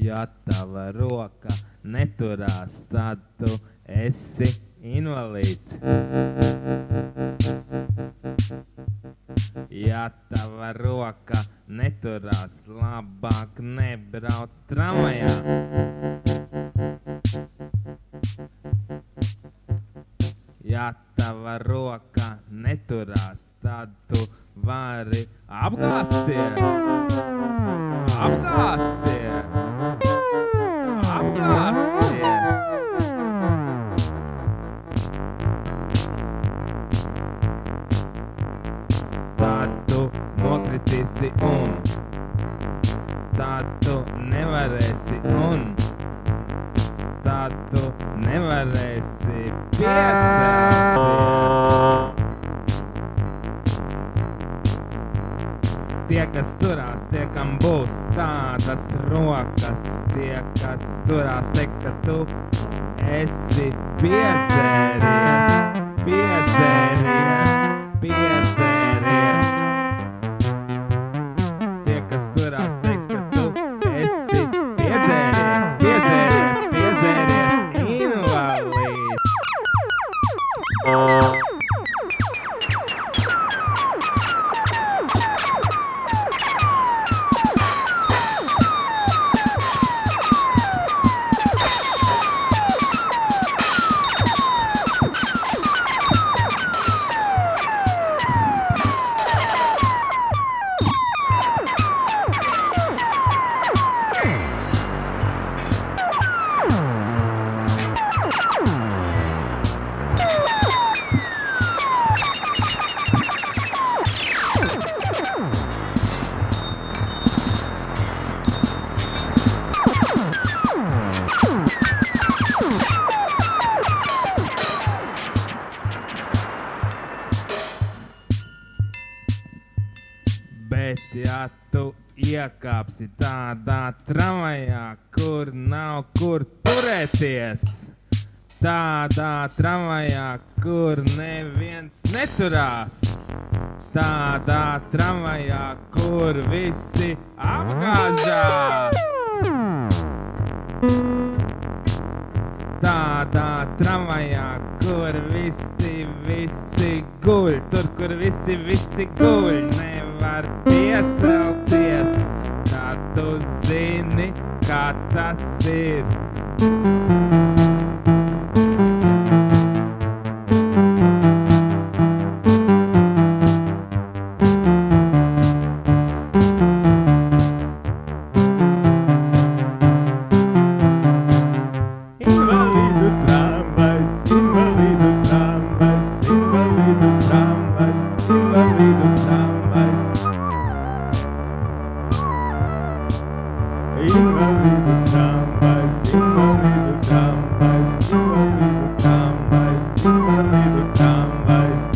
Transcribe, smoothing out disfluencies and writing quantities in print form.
Ja tava roka neturās, tad tu esi invalīds. Ja tava roka neturās, labāk nebrauc tramvajā. Ja tava roka neturās, tad tu vari apgāzties. Apgāzties. Apgāzties. Tad tu nokritīsi un tad tu nevarēsi un tad tu nevarēsi piecelties. Tie, kas turās, tie, kam būs tādas rokas, tie, kas turās, teiks, ka tu esi piedzēries, piedzēries, piedzēries. Tie, kas turās, teiks, ka tu esi piedzēries, piedzēries, piedzēries, invalīds. Bet ja tu iekāpsi tādā tramvajā, kur nav kur turēties, tādā tramvajā, kur neviens neturās, tādā tramvajā, kur visi apgāžās, tādā tramvajā, kur visi guļ, tur, kur visi guļ, nevar piecelties, tad tu zini, kā tas ir. Invalīdu tramvajs, invalīdu tramvajs, invalīdu tramvajs, invalīdu tramvajs. Invalīdu tramvajs, invalīdu tramvajs, invalīdu tramvajs, invalīdu tramvajs.